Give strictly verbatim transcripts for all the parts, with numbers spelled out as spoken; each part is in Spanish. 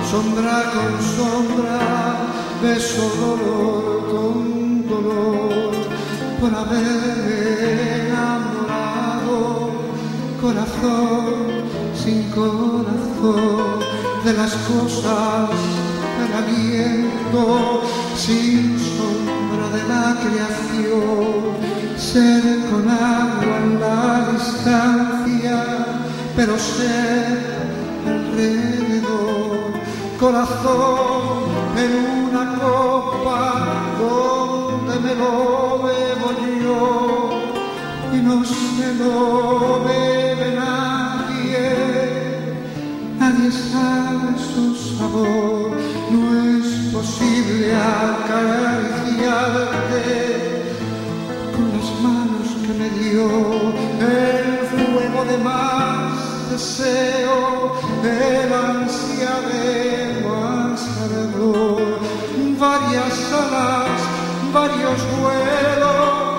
sombra con sombra, beso dolor con dolor, por haberme enamorado, corazón sin corazón, de las cosas del aliento, sin sombra de la creación, ser con agua en la distancia, pero ser alrededor, corazón en una copa donde me lo bebo yo y no se lo bebe nadie, nadie sabe su sabor, no es posible acariciarte con las manos que me dio el fuego de más deseo, el ansia de más ardor, varias alas, varios vuelos,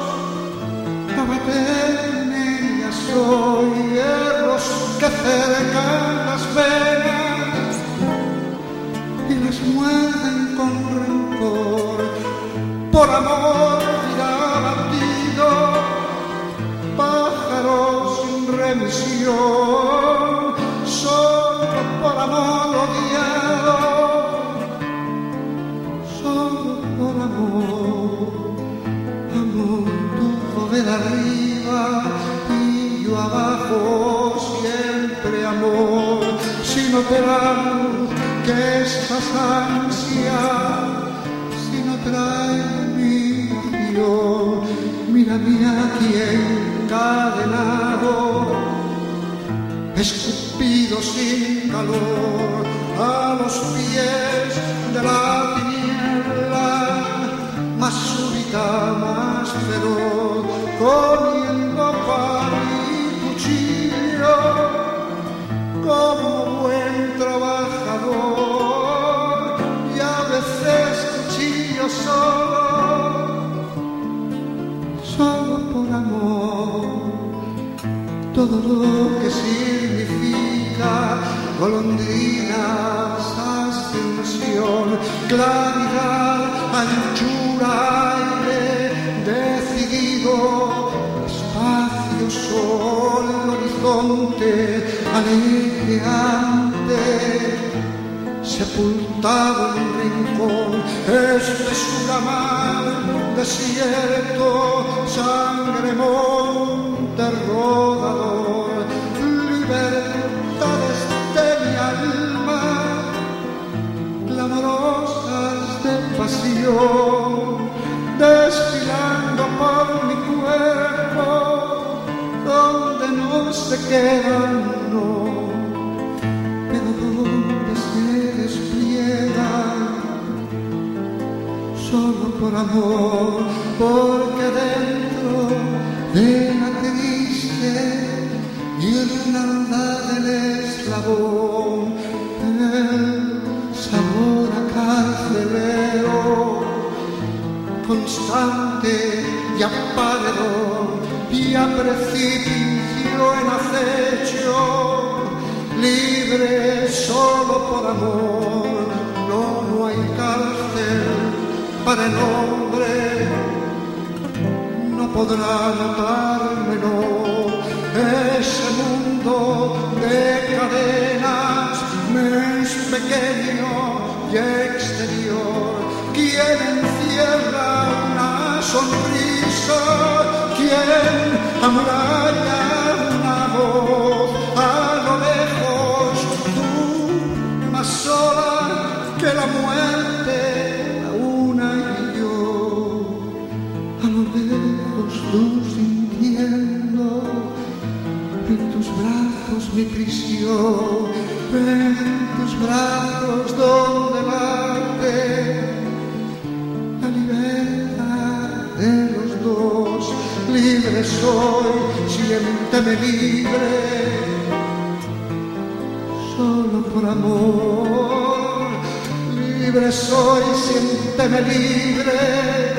abatenes soy, hierros que cercan las venas y las muerden con rencor, por amor irá batido, pájaros sin remisión, solo por amor odiado, solo por amor, amor tuvo de arriba y yo abajo, siempre amor, si no te dan que estas ansias, si no trae mi Dios, mírame aquí encadenado, escupido sin calor, a los pies de la tiniebla, más súbita, más feroz, comiendo pan y cuchillo, como buen trabajador, y a veces cuchillo solo, solo por amor, todo lo que significa golondrinas, ascensión, claridad, anchura, aire, decidido, espacio, sol, horizonte, aleteante, sepultado en un rincón, espesura mar, desierto, sangre, monte rodador, libertades de mi alma, clamorosas de pasión, desfilando por mi cuerpo, donde no se quedan, no, pero donde se despliegan, solo por amor, porque dentro de la triste guirnalda del eslabón, el sabor a carcelero, constante y a paredón y a precipicio en acecho, libre solo por amor, no, no hay cárcel para el hombre, no podrá matarme, no, ese mundo de cadenas me es pequeño y exterior, ¿quién encierra una sonrisa? ¿Quién amuralla una voz? A lo lejos tú, más sola que la muerte, la una y yo, a lo lejos tú sintiendo en tus brazos mi prisión, en tus brazos donde late la libertad de los dos, libre soy, siénteme libre, solo por amor, libre soy, siénteme libre.